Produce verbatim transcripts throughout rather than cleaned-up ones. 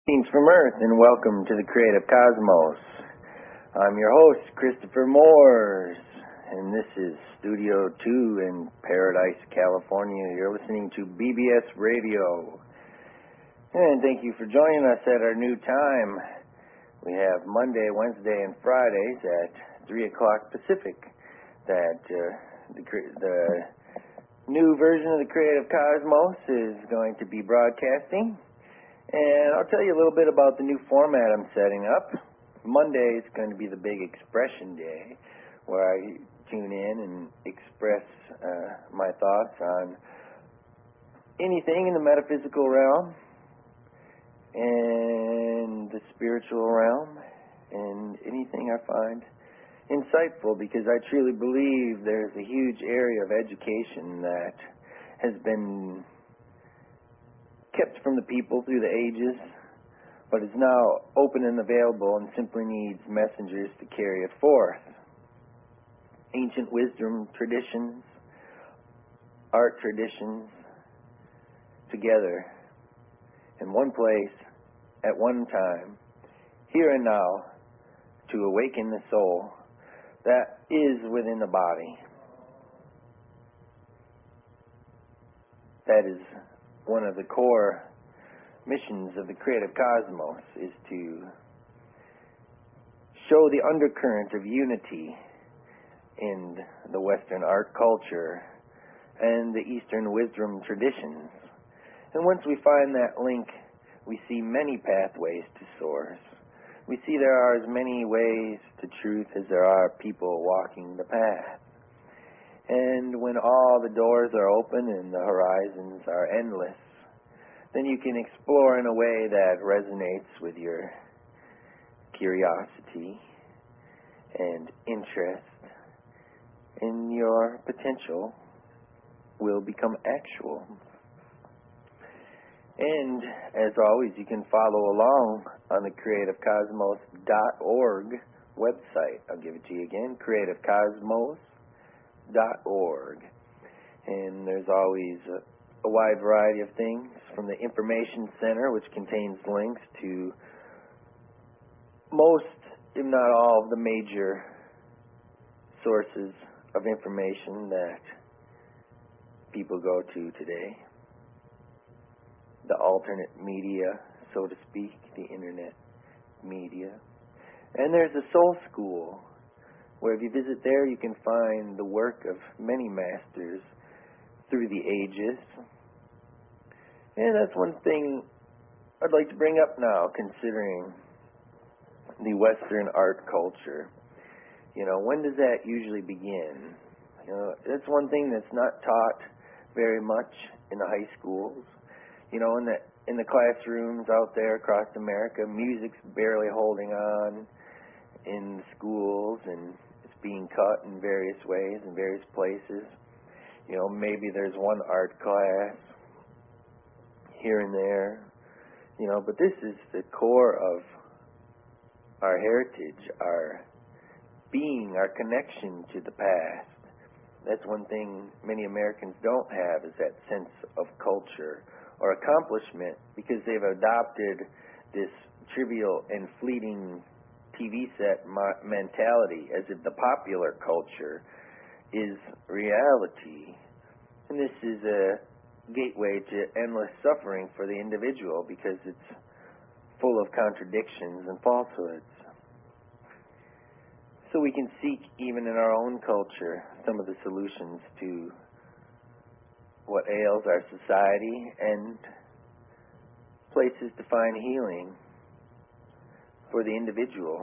Greetings from Earth and welcome to the Creative Cosmos. I'm your host, Christopher Moores, and this is Studio two in Paradise, California. You're listening to B B S Radio. And thank you for joining us at our new time. We have Monday, Wednesday, and Fridays at three o'clock Pacific. That uh, the, the new version of the Creative Cosmos is going to be broadcasting. And I'll tell you a little bit about the new format I'm setting up. Monday is going to be the big expression day, where I tune in and express uh, my thoughts on anything in the metaphysical realm and the spiritual realm and anything I find insightful, because I truly believe there's a huge area of education that has been kept from the people through the ages, but is now open and available and simply needs messengers to carry it forth. Ancient wisdom traditions, art traditions, together in one place, at one time, here and now, to awaken the soul that is within the body. That is one of the core missions of the Creative Cosmos, is to show the undercurrent of unity in the Western art culture and the Eastern wisdom traditions. And once we find that link, we see many pathways to source. We see there are as many ways to truth as there are people walking the path. And when all the doors are open and the horizons are endless, then you can explore in a way that resonates with your curiosity and interest, and your potential will become actual. And as always, you can follow along on the creative cosmos dot org website. I'll give it to you again, creative cosmos dot org. And there's always a, a wide variety of things, from the information center, which contains links to most, if not all, of the major sources of information that people go to today. The alternate media, so to speak, the internet media. And there's the Soul School, where if you visit there, you can find the work of many masters through the ages. And that's one thing I'd like to bring up now, considering the Western art culture. You know, when does that usually begin? You know, that's one thing that's not taught very much in the high schools. You know, in the in the classrooms out there across America, music's barely holding on in the schools, and it's being cut in various ways in various places. You know, maybe there's one art class here and there, you know, but this is the core of our heritage, our being, our connection to the past. That's one thing many Americans don't have, is that sense of culture or accomplishment, because they've adopted this trivial and fleeting T V set mo- mentality, as if the popular culture is reality. And this is a gateway to endless suffering for the individual, because it's full of contradictions and falsehoods. So we can seek, even in our own culture, some of the solutions to what ails our society, and places to find healing for the individual.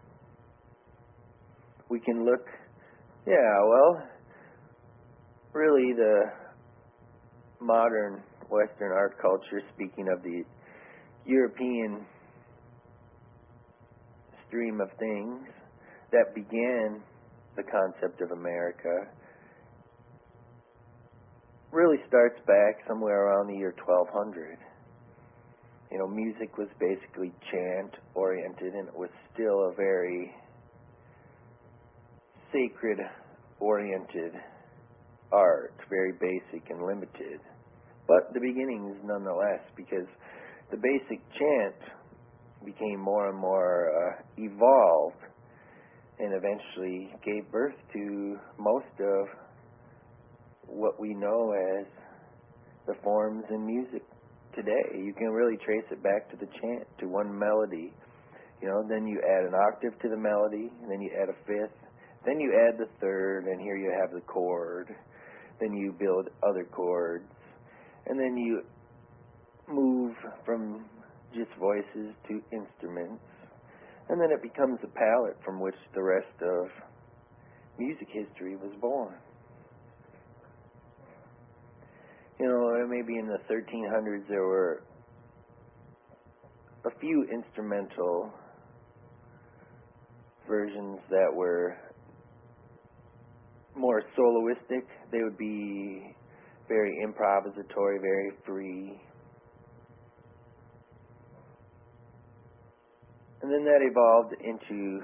We can look, yeah, well, really the modern Western art culture, speaking of the European stream of things that began the concept of America, really starts back somewhere around the year twelve hundred. You know, music was basically chant-oriented, and it was still a very sacred-oriented art, very basic and limited. But the beginnings, nonetheless, because the basic chant became more and more uh, evolved and eventually gave birth to most of what we know as the forms in music today. You can really trace it back to the chant, to one melody. You know, then you add an octave to the melody, and then you add a fifth, then you add the third, and here you have the chord. Then you build other chords, and then you move from just voices to instruments, and then it becomes a palette from which the rest of music history was born. You know, maybe in the thirteen hundreds there were a few instrumental versions that were more soloistic. They would be very improvisatory, very free. And then that evolved into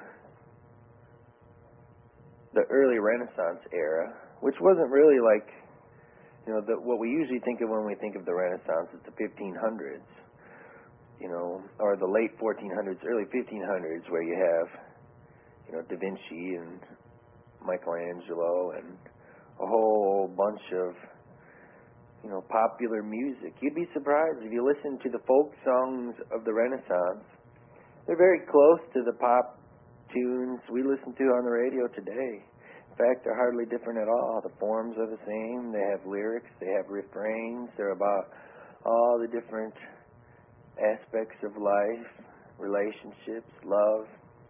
the early Renaissance era, which wasn't really like, you know, the, what we usually think of when we think of the Renaissance is the fifteen hundreds, you know, or the late fourteen hundreds, early fifteen hundreds, where you have, you know, Da Vinci and Michelangelo and a whole bunch of, you know, popular music. You'd be surprised if you listen to the folk songs of the Renaissance. They're very close to the pop tunes we listen to on the radio today. In fact, they're hardly different at all. The forms are the same. They have lyrics. They have refrains. They're about all the different aspects of life, relationships, love.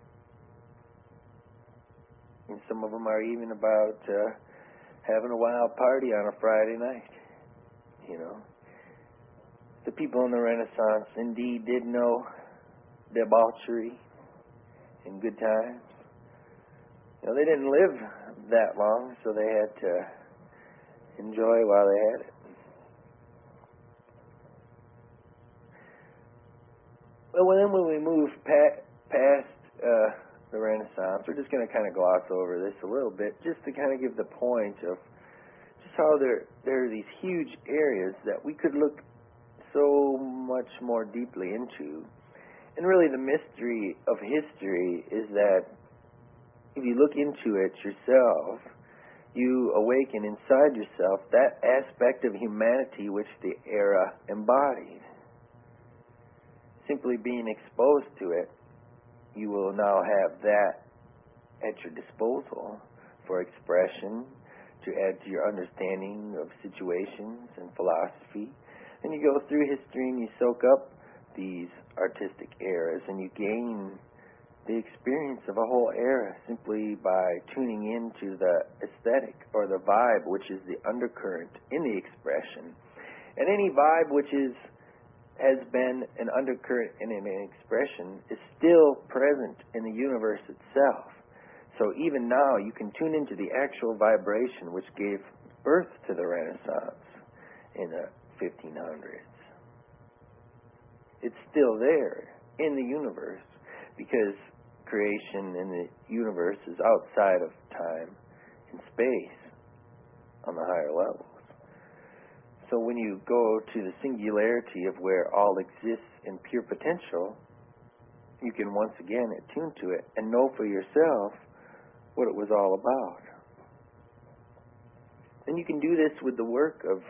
And some of them are even about uh, having a wild party on a Friday night. You know, the people in the Renaissance indeed did know debauchery and good times. You know, they didn't live that long, so they had to enjoy while they had it. Well, then when we move pa- past uh, the Renaissance, we're just going to kind of gloss over this a little bit, just to kind of give the point of just how there there are these huge areas that we could look so much more deeply into. And really the mystery of history is that if you look into it yourself, you awaken inside yourself that aspect of humanity which the era embodied. Simply being exposed to it, you will now have that at your disposal for expression, to add to your understanding of situations and philosophy. And you go through history and you soak up these artistic eras, and you gain the experience of a whole era simply by tuning into the aesthetic or the vibe, which is the undercurrent in the expression. And any vibe which is has been an undercurrent in an expression is still present in the universe itself. So even now you can tune into the actual vibration which gave birth to the Renaissance in the fifteen hundreds. It's still there in the universe because creation in the universe is outside of time and space on the higher levels. So when you go to the singularity of where all exists in pure potential, you can once again attune to it and know for yourself what it was all about. And you can do this with the work of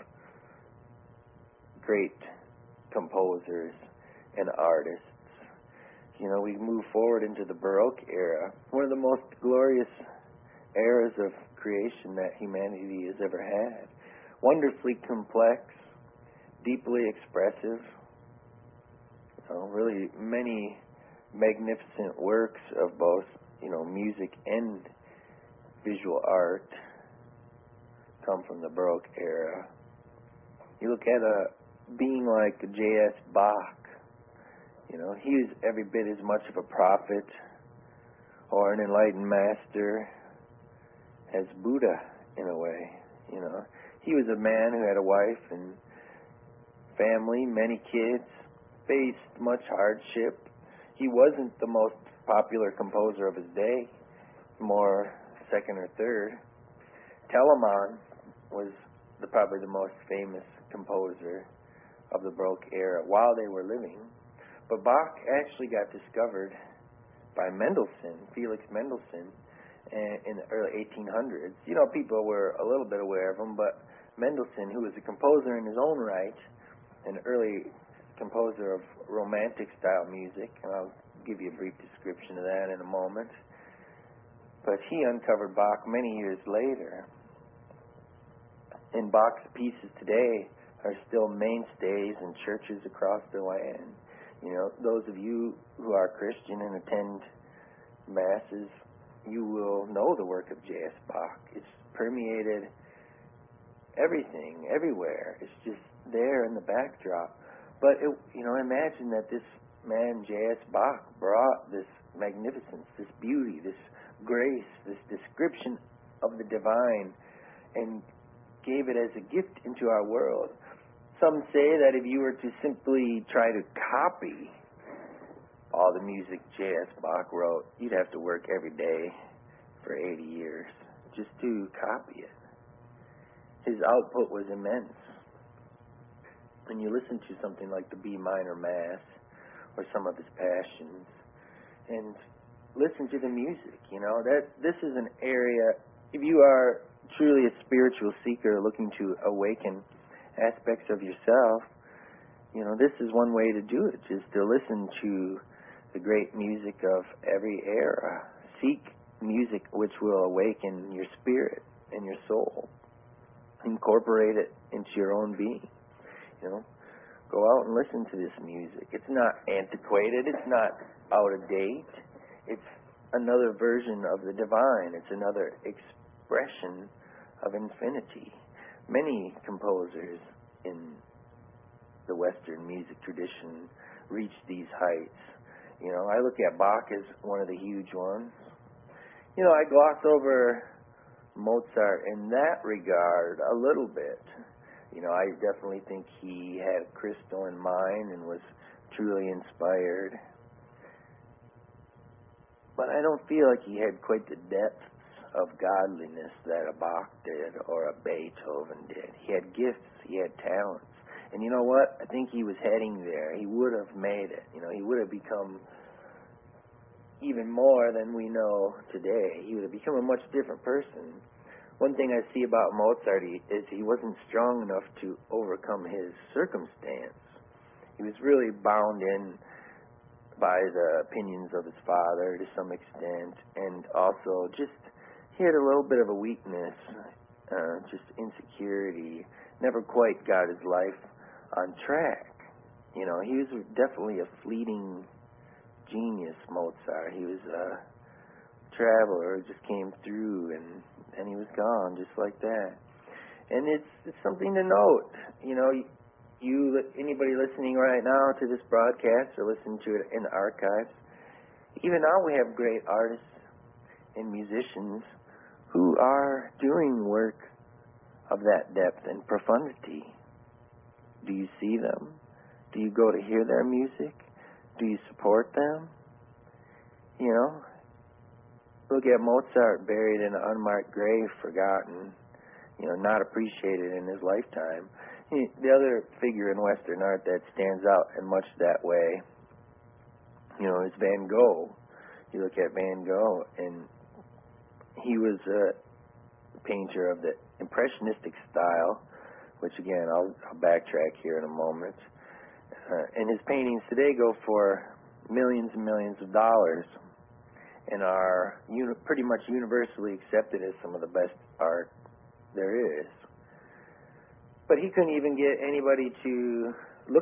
great composers and artists. You know, we move forward into the Baroque era, one of the most glorious eras of creation that humanity has ever had. Wonderfully complex, deeply expressive, you know, really many magnificent works of both, you know, music and visual art come from the Baroque era. You look at a being like J S Bach. You know, he was every bit as much of a prophet or an enlightened master as Buddha, in a way. You know, he was a man who had a wife and family, many kids, faced much hardship. He wasn't the most popular composer of his day, more second or third. Telemann was the, probably the most famous composer of the Baroque era while they were living. But Bach actually got discovered by Mendelssohn, Felix Mendelssohn, in the early eighteen hundreds. You know, people were a little bit aware of him, but Mendelssohn, who was a composer in his own right, an early composer of romantic-style music, and I'll give you a brief description of that in a moment, but he uncovered Bach many years later. And Bach's pieces today are still mainstays in churches across the land. You know, those of you who are Christian and attend masses, you will know the work of J S Bach. It's permeated everything, everywhere. It's just there in the backdrop. But, it, you know, imagine that this man, J S Bach, brought this magnificence, this beauty, this grace, this description of the divine, and gave it as a gift into our world. Some say that if you were to simply try to copy all the music J S Bach wrote, you'd have to work every day for eighty years just to copy it. His output was immense. When you listen to something like the B minor Mass or some of his passions, and listen to the music, you know, that this is an area, if you are truly a spiritual seeker looking to awaken aspects of yourself, you know, this is one way to do it, just to listen to the great music of every era. Seek music which will awaken your spirit and your soul. Incorporate it into your own being. You know, go out and listen to this music. It's not antiquated. It's not out of date. It's another version of the divine. It's another expression of infinity. Many composers in the Western music tradition reach these heights. You know, I look at Bach as one of the huge ones. You know, I gloss over Mozart in that regard a little bit. You know, I definitely think he had a crystal in mind and was truly inspired. But I don't feel like he had quite the depths of godliness that a Bach did or a Beethoven did. He had gifts, he had talents. And you know what? I think he was heading there. He would have made it. You know, he would have become even more than we know today. He would have become a much different person. One thing I see about Mozart is he wasn't strong enough to overcome his circumstance. He was really bound in by the opinions of his father to some extent, and also just he had a little bit of a weakness, uh, just insecurity, never quite got his life on track. You know, he was definitely a fleeting genius, Mozart. He was a traveler who just came through and and he was gone just like that. And it's it's something to note. You know, you anybody listening right now to this broadcast or listening to it in the archives, even now we have great artists and musicians who are doing work of that depth and profundity. Do you see them? Do you go to hear their music? Do you support them? You know, look at Mozart buried in an unmarked grave, forgotten, you know, not appreciated in his lifetime. The other figure in Western art that stands out in much that way, you know, is Van Gogh. You look at Van Gogh, and he was a painter of the Impressionistic style, which again, I'll, I'll backtrack here in a moment. Uh, and his paintings today go for millions and millions of dollars and are uni- pretty much universally accepted as some of the best art there is. But he couldn't even get anybody to look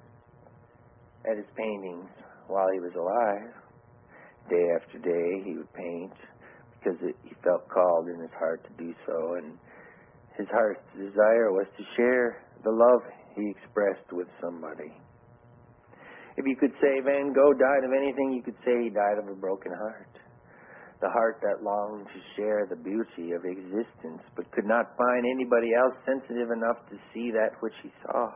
at his paintings while he was alive. Day after day he would paint because it, he felt called in his heart to do so, and his heart's desire was to share the love he expressed with somebody. If you could say Van Gogh died of anything, you could say he died of a broken heart. The heart that longed to share the beauty of existence, but could not find anybody else sensitive enough to see that which he saw.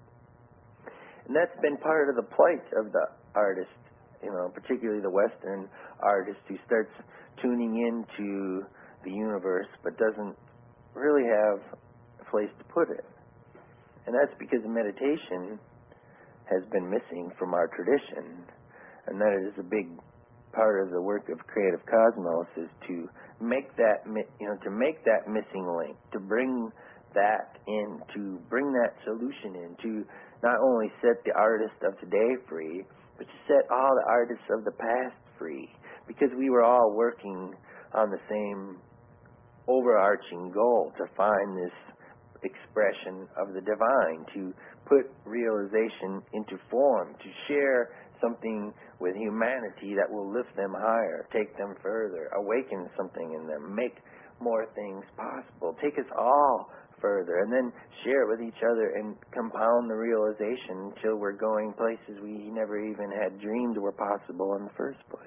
And that's been part of the plight of the artist, you know, particularly the Western artist who starts tuning into the universe, but doesn't really have a place to put it. And that's because meditation has been missing from our tradition, and that is a big part of the work of Creative Cosmos, is to make that mi- you know to make that missing link, to bring that in, to bring that solution in, to not only set the artist of today free, but to set all the artists of the past free, because we were all working on the same overarching goal, to find this expression of the divine, to put realization into form, to share something with humanity that will lift them higher, take them further, awaken something in them, make more things possible, take us all further, and then share it with each other and compound the realization until we're going places we never even had dreamed were possible in the first place.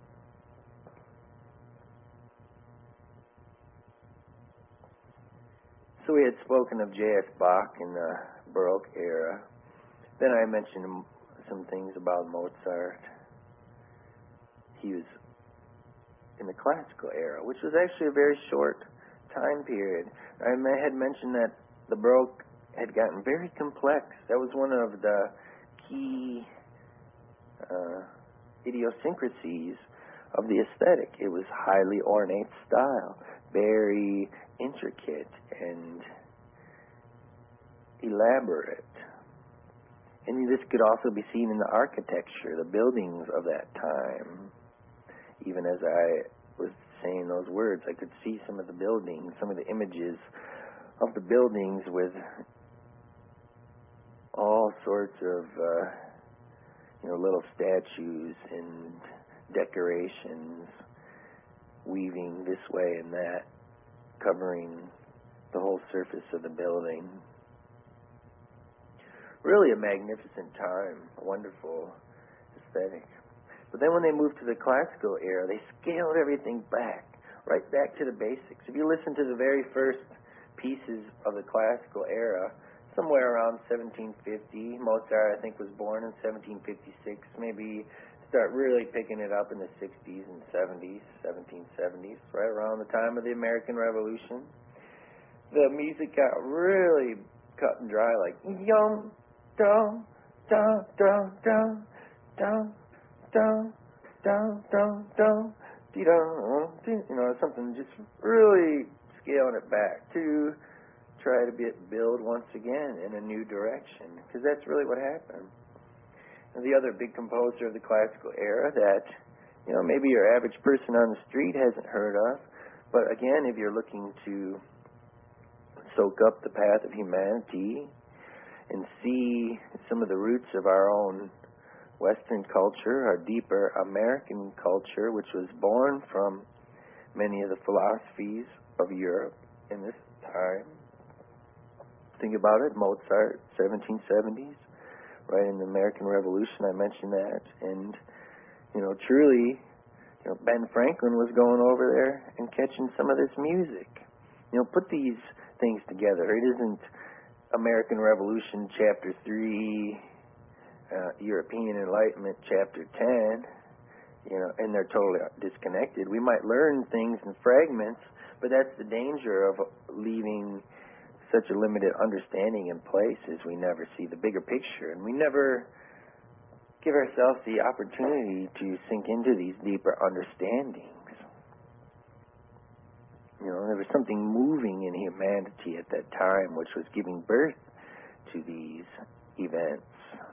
So we had spoken of J S Bach in the Baroque era. Then I mentioned some things about Mozart. He was in the classical era, which was actually a very short time period. I had mentioned that the Baroque had gotten very complex. That was one of the key uh, idiosyncrasies of the aesthetic. It was highly ornate style, very intricate and elaborate. And this could also be seen in the architecture, the buildings of that time. Even as I was saying those words, I could see some of the buildings, some of the images of the buildings with all sorts of, uh, you know, little statues and decorations weaving this way and that, covering the whole surface of the building. Really a magnificent time, a wonderful aesthetic. But then when they moved to the classical era, they scaled everything back, right back to the basics. If you listen to the very first pieces of the classical era, somewhere around seventeen fifty, Mozart, I think, was born in seventeen fifty-six, maybe start really picking it up in the sixties and seventies, seventeen seventies, right around the time of the American Revolution. The music got really cut and dry, like yum, dum, dum, dum, dum, dum, dum, dum, dum, dum, dee dum, you know, something just really scaling it back to try to be, build once again in a new direction, because that's really what happened. And the other big composer of the classical era that, you know, maybe your average person on the street hasn't heard of, but again, if you're looking to soak up the path of humanity and see some of the roots of our own Western culture, our deeper American culture, which was born from many of the philosophies of Europe in this time. Think about it, Mozart, seventeen seventies, right in the American Revolution, I mentioned that. And, you know, truly, you know, Ben Franklin was going over there and catching some of this music. You know, put these things together. It isn't American Revolution Chapter three, uh, European Enlightenment Chapter ten, you know, and they're totally disconnected. We might learn things in fragments, but that's the danger of leaving such a limited understanding in place, is we never see the bigger picture, and we never give ourselves the opportunity to sink into these deeper understandings. You know, there was something moving in humanity at that time which was giving birth to these events.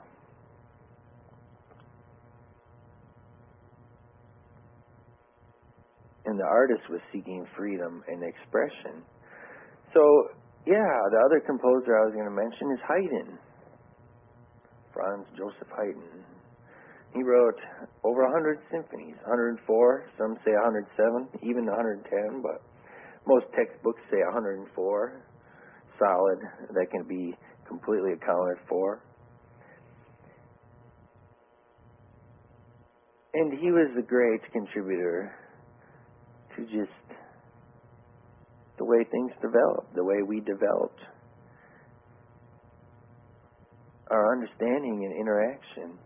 And the artist was seeking freedom and expression. So, yeah, the other composer I was going to mention is Haydn, Franz Joseph Haydn. He wrote over one hundred symphonies, one hundred four, some say one hundred seven, even one hundred ten, but most textbooks say one hundred four, solid, that can be completely accounted for. And he was a great contributor to just the way things developed, the way we developed our understanding and interaction.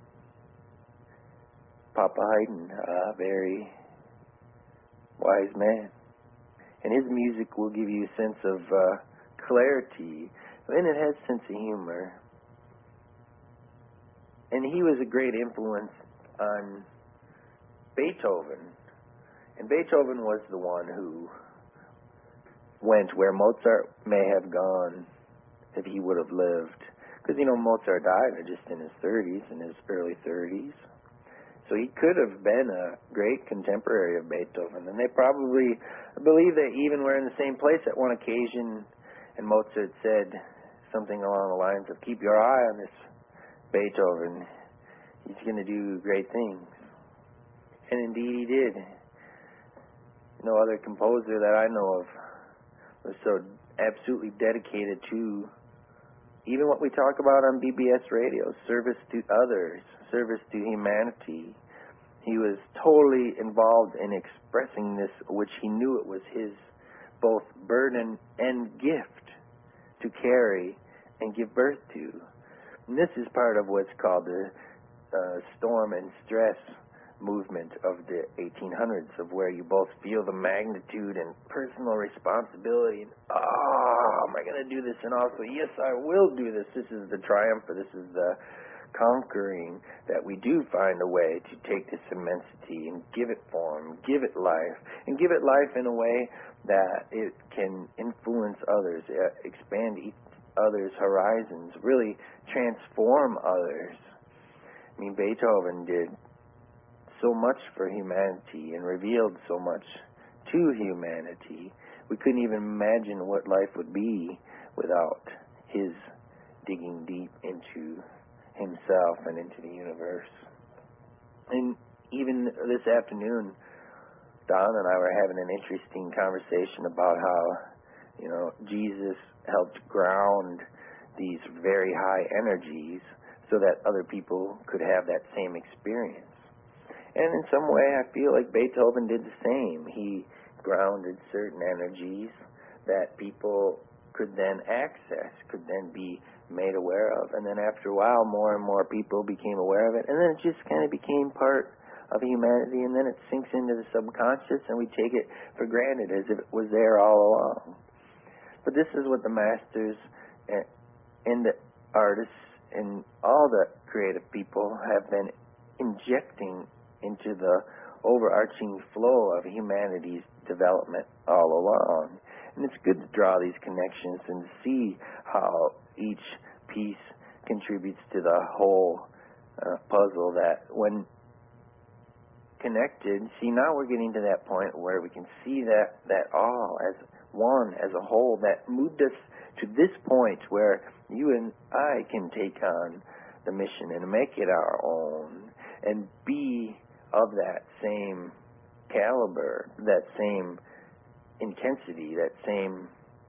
Papa Haydn, a very wise man. And his music will give you a sense of uh, clarity, and it has a sense of humor. and he was a great influence on Beethoven. And Beethoven was the one who went where Mozart may have gone if he would have lived. Because, you know, Mozart died just in his thirties, in his early thirties. So he could have been a great contemporary of Beethoven. And they probably believe that even were in the same place at one occasion, and Mozart said something along the lines of, keep your eye on this Beethoven. He's going to do great things. And indeed he did. No other composer that I know of was so absolutely dedicated to even what we talk about on B B S radio, service to others, service to humanity. He was totally involved in expressing this, which he knew it was his both burden and gift to carry and give birth to. And this is part of what's called the uh, storm and stress movement of the eighteen hundreds, of where you both feel the magnitude and personal responsibility. And, oh, am I going to do this? And also, yes, I will do this. This is the triumph, or this is the conquering, that we do find a way to take this immensity and give it form, give it life, and give it life in a way that it can influence others, uh, expand each others' horizons, really transform others. I mean, Beethoven did so much for humanity and revealed so much to humanity. We couldn't even imagine what life would be without his digging deep into himself and into the universe. And even this afternoon, Don and I were having an interesting conversation about how, you know, Jesus helped ground these very high energies so that other people could have that same experience. And in some way, I feel like Beethoven did the same. He grounded certain energies that people could then access, could then be made aware of. And then after a while, more and more people became aware of it. And then it just kind of became part of humanity. And then it sinks into the subconscious, and we take it for granted as if it was there all along. But this is what the masters and the artists and all the creative people have been injecting into the overarching flow of humanity's development all along. And it's good to draw these connections and see how each piece contributes to the whole uh, puzzle, that when connected, see, now we're getting to that point where we can see that, that all as one, as a whole, that moved us to this point where you and I can take on the mission and make it our own and be of that same caliber, that same intensity, that same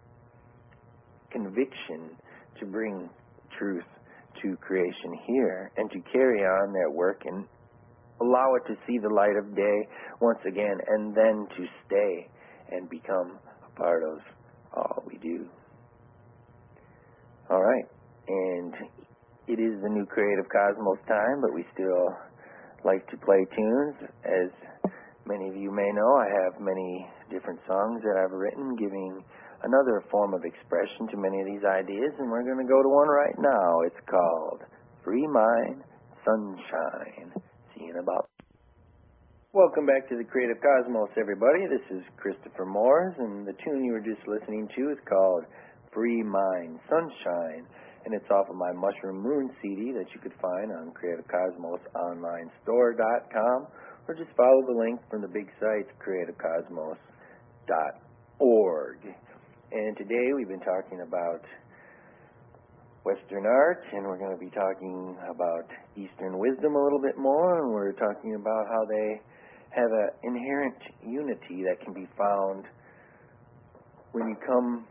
conviction to bring truth to creation here and to carry on that work and allow it to see the light of day once again, and then to stay and become a part of all we do. All right, and it is the new Creative Cosmos time, but we still like to play tunes. As many of you may know, I have many different songs that I've written giving another form of expression to many of these ideas, and we're going to go to one right now. It's called Free Mind, Sunshine. See you in about. Welcome back to the Creative Cosmos, everybody. This is Christopher Moores, and the tune you were just listening to is called Free Mind, Sunshine. And it's off of my Mushroom Moon C D that you could find on Creative Cosmos Online Store dot com, or just follow the link from the big site, creative cosmos dot org. And today we've been talking about Western art, and we're going to be talking about Eastern wisdom a little bit more, and we're talking about how they have an inherent unity that can be found when you come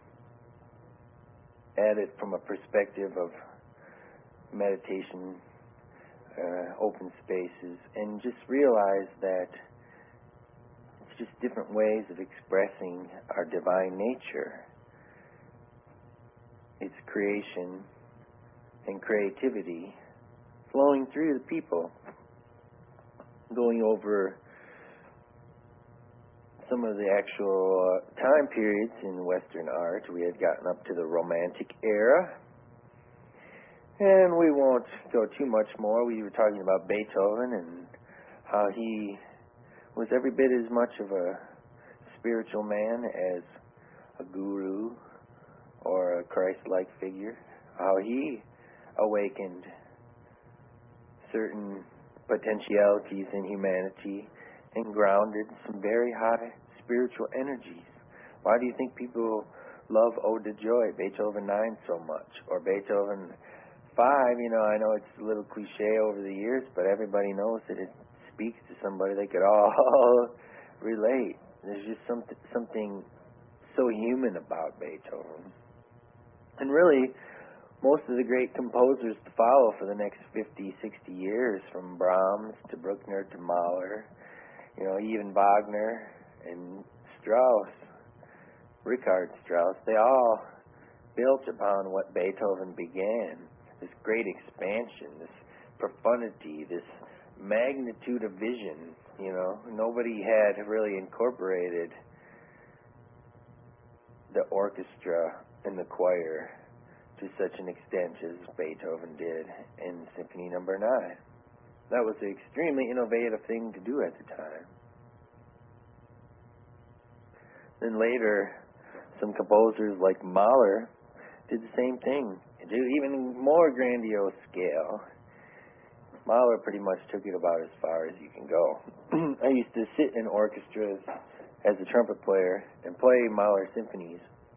at it from a perspective of meditation, uh, open spaces, and just realize that it's just different ways of expressing our divine nature. It's creation and creativity flowing through the people. Going over some of the actual uh, time periods in Western art, we had gotten up to the Romantic era, And we won't go too much more. We were talking about Beethoven and how he was every bit as much of a spiritual man as a guru or a Christ-like figure. How he awakened certain potentialities in humanity and grounded some very high spiritual energies. Why do you think people love Ode to Joy, Beethoven nine, so much? Or Beethoven five, you know, I know it's a little cliche over the years, but everybody knows that it speaks to somebody they could all relate. There's just something, something so human about Beethoven. And really, most of the great composers to follow for the next fifty, sixty years, from Brahms to Bruckner to Mahler, you know, even Wagner and Strauss, Richard Strauss, they all built upon what Beethoven began. This great expansion, this profundity, this magnitude of vision, you know. Nobody had really incorporated the orchestra and the choir to such an extent as Beethoven did in Symphony Number nine. That was an extremely innovative thing to do at the time. Then later, some composers like Mahler did the same thing, to even more grandiose scale. Mahler pretty much took it about as far as you can go. I used to sit in orchestras as a trumpet player and play Mahler symphonies.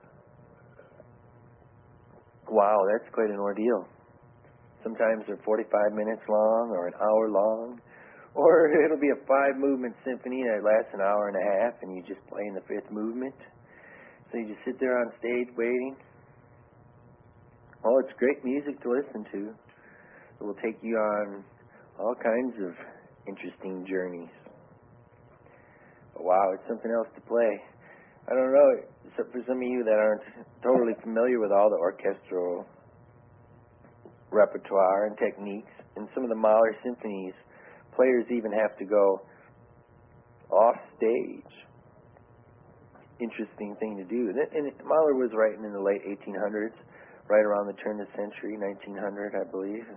Wow, that's quite an ordeal. Sometimes they're forty-five minutes long or an hour long, or it'll be a five-movement symphony that lasts an hour and a half, and you just play in the fifth movement. So you just sit there on stage waiting. Oh, it's great music to listen to. It will take you on all kinds of interesting journeys. But wow, it's something else to play. I don't know, except for some of you that aren't totally familiar with all the orchestral repertoire and techniques. In some of the Mahler symphonies, players even have to go off stage. Interesting thing to do. And, and Mahler was writing in the late eighteen hundreds, right around the turn of the century, nineteen hundred, I believe.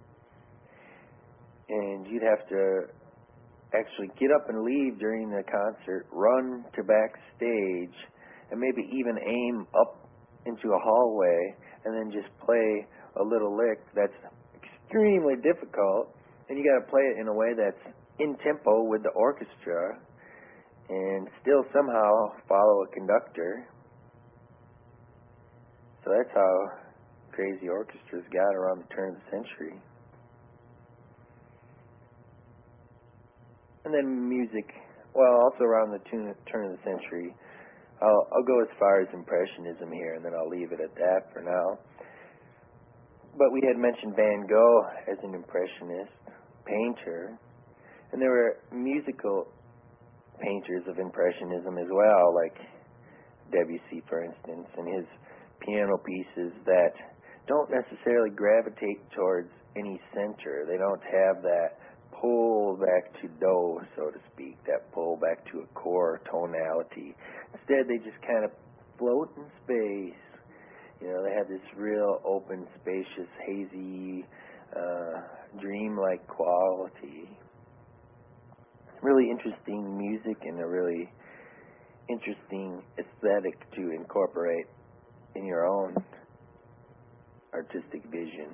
And you'd have to actually get up and leave during the concert, run to backstage, and maybe even aim up into a hallway, and then just play a little lick that's extremely difficult, and you got to play it in a way that's in tempo with the orchestra, and still somehow follow a conductor. So that's how crazy orchestras got around the turn of the century. And then music, well, also around the turn of the century. I'll, I'll go as far as Impressionism here, and then I'll leave it at that for now. But we had mentioned Van Gogh as an Impressionist painter, and there were musical painters of Impressionism as well, like Debussy, for instance, and his piano pieces that don't necessarily gravitate towards any center. They don't have that pull back to do, so to speak, that pull back to a core tonality. Instead, they just kind of float in space. You know, they have this real open, spacious, hazy, uh, dream-like quality. Really interesting music and a really interesting aesthetic to incorporate in your own artistic vision.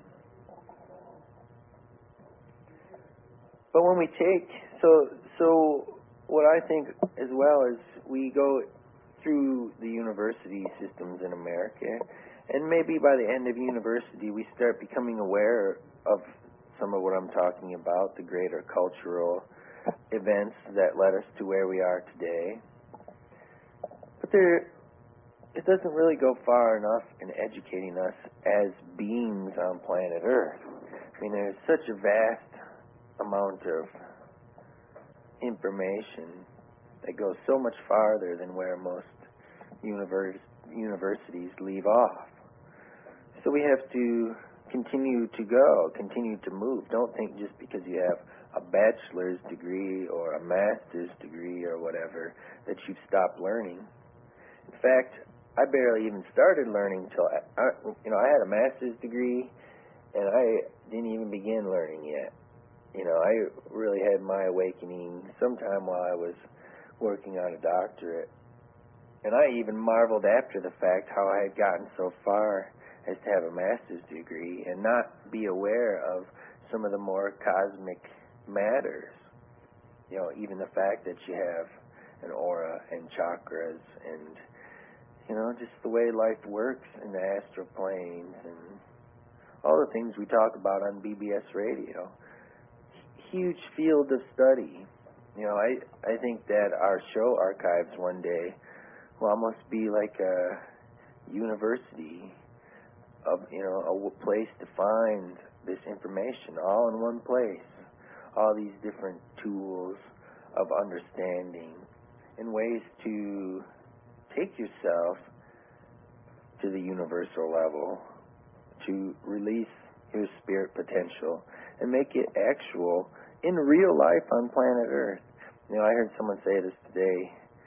But when we take, so so what I think as well is we go through the university systems in America, and maybe by the end of university we start becoming aware of some of what I'm talking about, the greater cultural events that led us to where we are today. But there, it doesn't really go far enough in educating us as beings on planet Earth. I mean, there's such a vast amount of information that goes so much farther than where most univers- universities leave off. So we have to continue to go, continue to move. Don't think just because you have a bachelor's degree or a master's degree or whatever that you've stopped learning. In fact, I barely even started learning till I, I, you know, I had a master's degree and I didn't even begin learning yet. You know, I really had my awakening sometime while I was working on a doctorate. And I even marveled after the fact how I had gotten so far as to have a master's degree and not be aware of some of the more cosmic matters. You know, even the fact that you have an aura and chakras and, you know, just the way life works in the astral planes and all the things we talk about on B B S radio. Huge field of study. You know, I, I think that our show archives one day will almost be like a university of, you know, a place to find this information all in one place. All these different tools of understanding and ways to take yourself to the universal level, to release your spirit potential and make it actual in real life on planet Earth. You know, I heard someone say this today,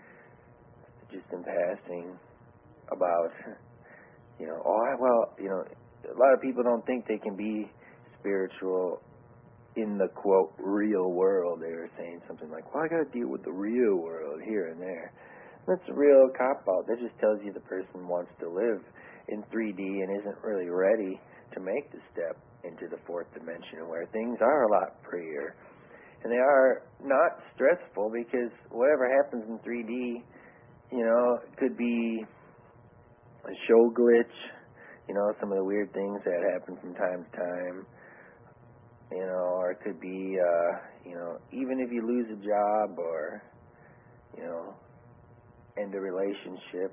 just in passing, about, you know, oh, well, you know, a lot of people don't think they can be spiritual in the, quote, real world. They were saying something like, well, I got to deal with the real world here and there. That's a real cop-out. That just tells you the person wants to live in three D and isn't really ready to make the step into the fourth dimension where things are a lot freer. And they are not stressful because whatever happens in three D, you know, could be a show glitch, you know, some of the weird things that happen from time to time, you know, or it could be, uh, you know, even if you lose a job or, you know, end a relationship,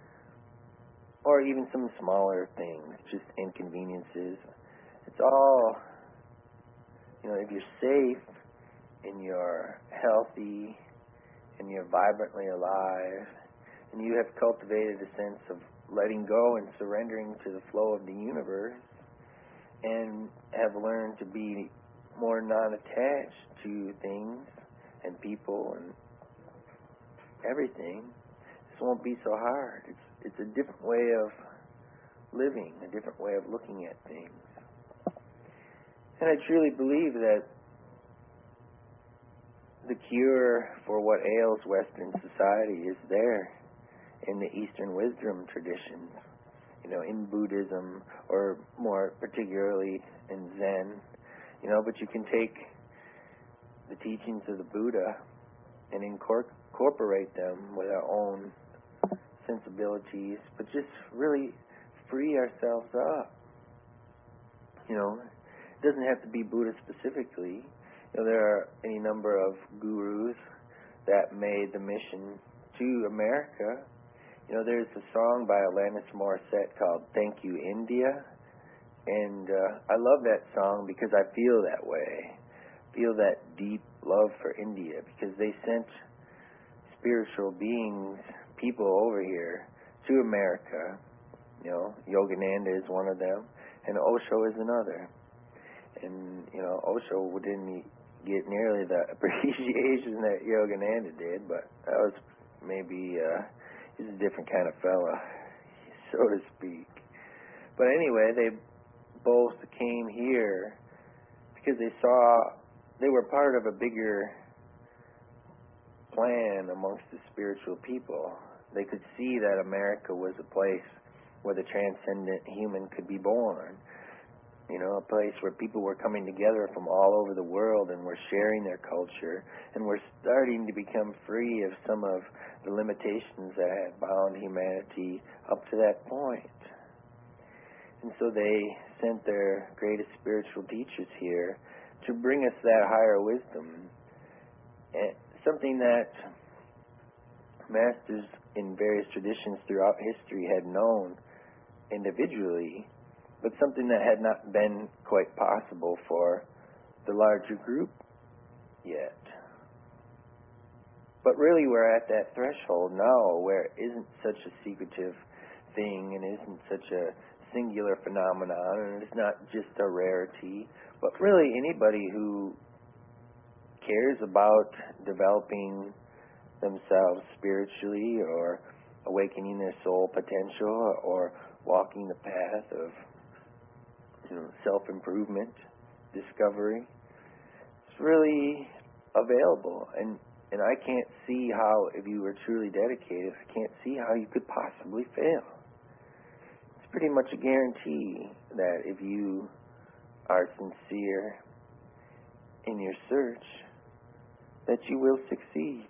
or even some smaller things, just inconveniences. It's all, you know, if you're safe and you're healthy and you're vibrantly alive and you have cultivated a sense of letting go and surrendering to the flow of the universe and have learned to be more non-attached to things and people and everything, this won't be so hard. It's it's a different way of living, a different way of looking at things. And I truly believe that the cure for what ails Western society is there in the Eastern wisdom traditions, you know, in Buddhism or more particularly in Zen, you know, but you can take the teachings of the Buddha and incorporate them with our own sensibilities, but just really free ourselves up. You know, it doesn't have to be Buddha specifically. You know, there are any number of gurus that made the mission to America. You know, there's a song by Alanis Morissette called Thank You, India. And uh, I love that song because I feel that way. Feel that deep love for India because they sent spiritual beings, people over here to America. You know, Yogananda is one of them, and Osho is another. And, you know, Osho didn't get nearly the appreciation that Yogananda did, but that was maybe, uh, he's a different kind of fella, so to speak. But anyway, they both came here because they saw they were part of a bigger plan amongst the spiritual people. They could see that America was a place where the transcendent human could be born. You know, a place where people were coming together from all over the world and were sharing their culture and were starting to become free of some of the limitations that had bound humanity up to that point. And so they sent their greatest spiritual teachers here to bring us that higher wisdom, and something that masters in various traditions throughout history had known individually, but something that had not been quite possible for the larger group yet. But really we're at that threshold now where it isn't such a secretive thing and isn't such a singular phenomenon, and it's not just a rarity, but really anybody who cares about developing themselves spiritually or awakening their soul potential or walking the path of you know, self-improvement, discovery. It's really available, and and I can't see how, if you were truly dedicated, I can't see how you could possibly fail. It's pretty much a guarantee that if you are sincere in your search, that you will succeed.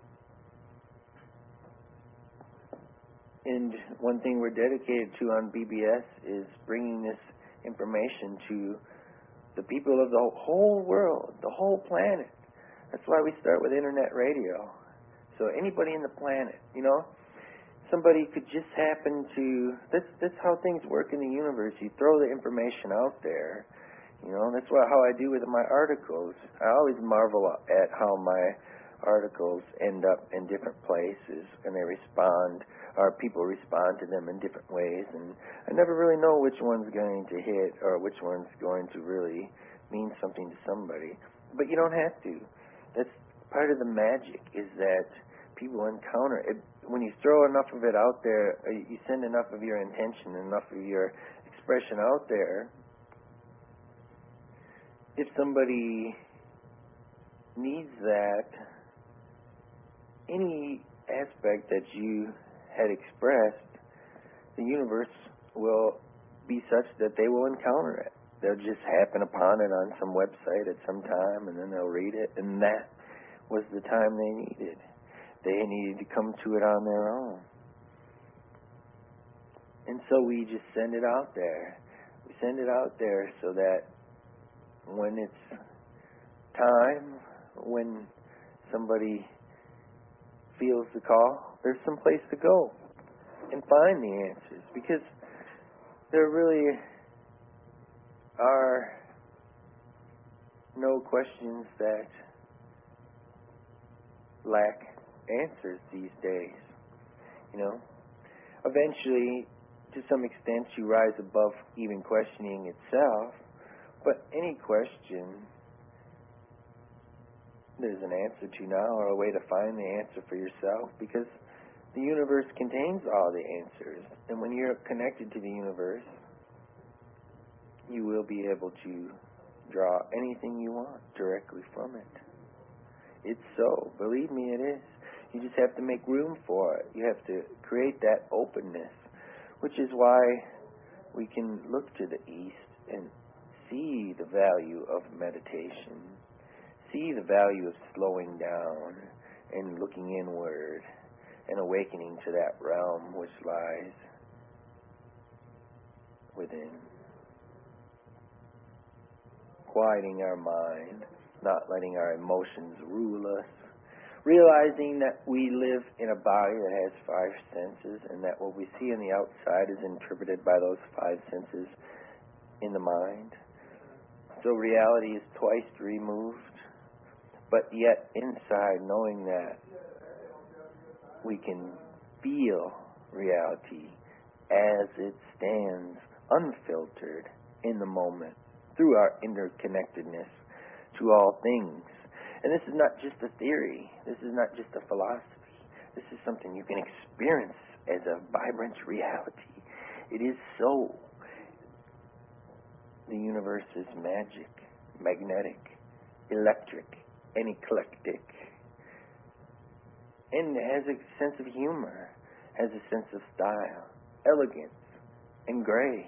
And one thing we're dedicated to on B B S is bringing this information to the people of the whole world, the whole planet. That's why we start with internet radio. So anybody in the planet, you know, somebody could just happen to, that's, that's how things work in the universe. You throw the information out there. You know, that's what, how I do with my articles. I always marvel at how my articles end up in different places, and they respond, or people respond to them in different ways, and I never really know which one's going to hit or which one's going to really mean something to somebody. But you don't have to. That's part of the magic, is that people encounter it. When you throw enough of it out there, you send enough of your intention, enough of your expression out there, if somebody needs that, any aspect that you had expressed, the universe will be such that they will encounter it. They'll just happen upon it on some website at some time, and then they'll read it, and that was the time they needed. They needed to come to it on their own. And so we just send it out there. We send it out there so that when it's time, when somebody feels the call, there's some place to go and find the answers, because there really are no questions that lack answers these days. You know, eventually, to some extent, you rise above even questioning itself, but any question there's an answer to now, or a way to find the answer for yourself, because the universe contains all the answers. And when you're connected to the universe, you will be able to draw anything you want directly from it. It's so. Believe me, it is. You just have to make room for it. You have to create that openness, which is why we can look to the east and see the value of meditation, see the value of slowing down and looking inward and awakening to that realm which lies within. Quieting our mind, not letting our emotions rule us, realizing that we live in a body that has five senses, and that what we see on the outside is interpreted by those five senses in the mind. So reality is twice removed, but yet inside, knowing that we can feel reality as it stands, unfiltered in the moment, through our interconnectedness to all things. And this is not just a theory. This is not just a philosophy. This is something you can experience as a vibrant reality. It is so. The universe is magic, magnetic, electric, and eclectic. And it has a sense of humor, has a sense of style, elegance, and grace.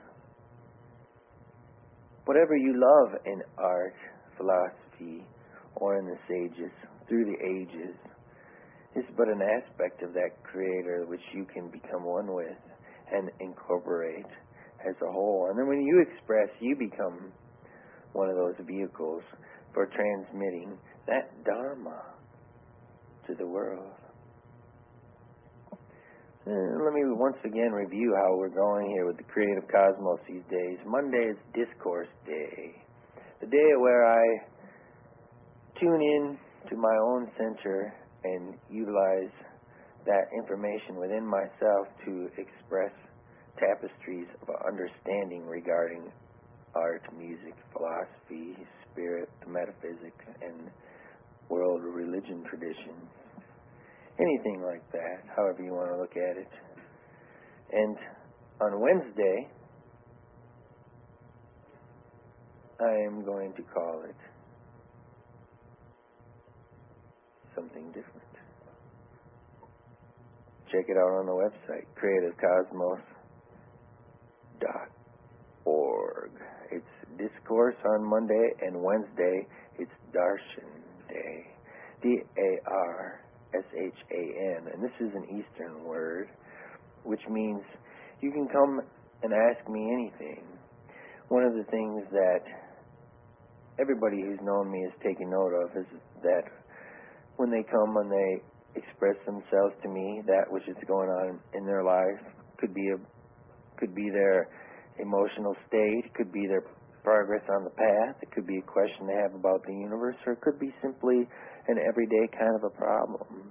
Whatever you love in art, philosophy, or in the sages, through the ages, is but an aspect of that Creator which you can become one with and incorporate as a whole. And then when you express, you become one of those vehicles for transmitting that Dharma to the world. And let me once again review how we're going here with the creative cosmos these days. Monday is Discourse Day, the day where I tune in to my own center and utilize that information within myself to express tapestries of understanding regarding art, music, philosophy, spirit, metaphysics, and world religion traditions. Anything like that, however you want to look at it. And on Wednesday, I am going to call it something different. Check it out on the website, creative cosmos dot org. It's Discourse on Monday, and Wednesday it's Darshan Day. D A R S H A N. And this is an Eastern word, which means you can come and ask me anything. One of the things that everybody who's known me has taken note of is that when they come and they express themselves to me, that which is going on in their life, could be a could be their emotional state, it could be their progress on the path, it could be a question they have about the universe, or it could be simply an everyday kind of a problem.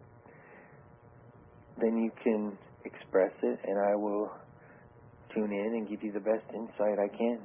Then you can express it, and I will tune in and give you the best insight I can.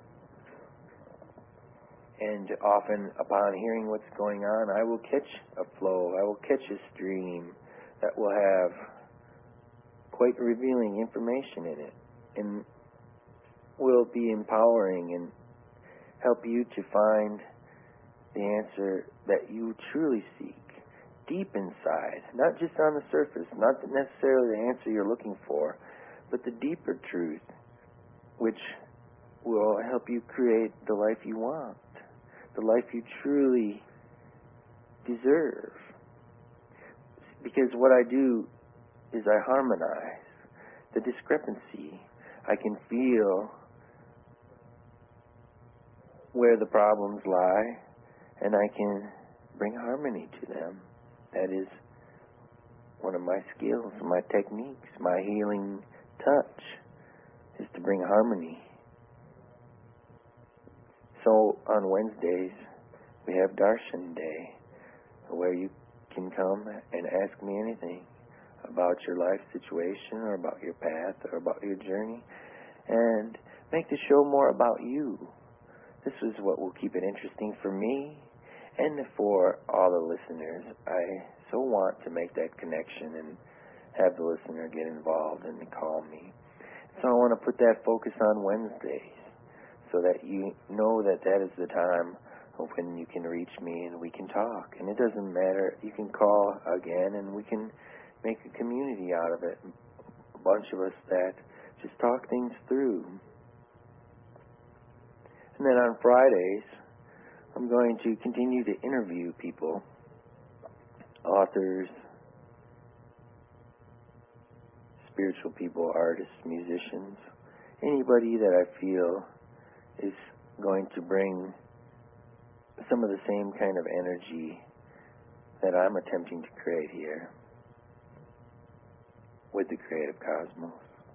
And often, upon hearing what's going on, I will catch a flow, I will catch a stream that will have quite revealing information in it, and will be empowering and help you to find the answer that you truly seek, deep inside, not just on the surface, not necessarily the answer you're looking for, but the deeper truth, which will help you create the life you want, the life you truly deserve. Because what I do is I harmonize the discrepancy. I can feel where the problems lie, and I can bring harmony to them. That is one of my skills, my techniques, my healing touch, is to bring harmony. So on Wednesdays, we have Darshan Day, where you can come and ask me anything about your life situation, or about your path, or about your journey, and make the show more about you. This is what will keep it interesting for me and for all the listeners. I so want to make that connection and have the listener get involved and call me. So I want to put that focus on Wednesdays so that you know that that is the time when you can reach me and we can talk. And it doesn't matter. You can call again and we can make a community out of it. A bunch of us that just talk things through. And then on Fridays, I'm going to continue to interview people, authors, spiritual people, artists, musicians, anybody that I feel is going to bring some of the same kind of energy that I'm attempting to create here with the Creative Cosmos.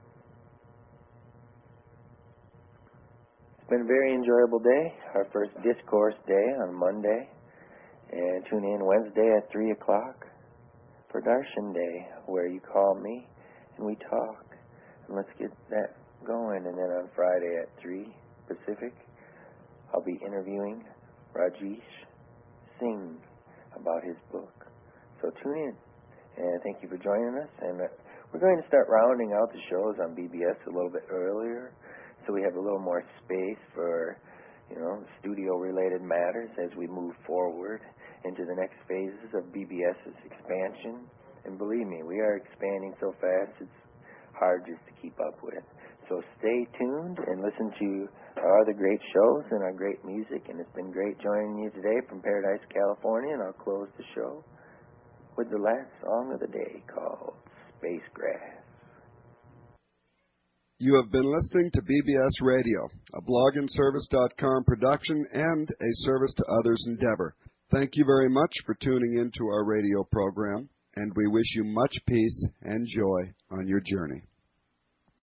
It's been a very enjoyable day, our first discourse day on Monday, and tune in Wednesday at three o'clock for Darshan Day, where you call me and we talk, and let's get that going. And then on Friday at three Pacific, I'll be interviewing Rajesh Singh about his book. So tune in, and thank you for joining us. And we're going to start rounding out the shows on B B S a little bit earlier, so we have a little more space for, you know, studio-related matters as we move forward into the next phases of BBS's expansion. And believe me, we are expanding so fast, it's hard just to keep up with. So stay tuned and listen to our other great shows and our great music. And it's been great joining you today from Paradise, California. And I'll close the show with the last song of the day called Space Grass. You have been listening to B B S Radio, a blog and service dot com production and a service to others endeavor. Thank you very much for tuning in to our radio program, and we wish you much peace and joy on your journey.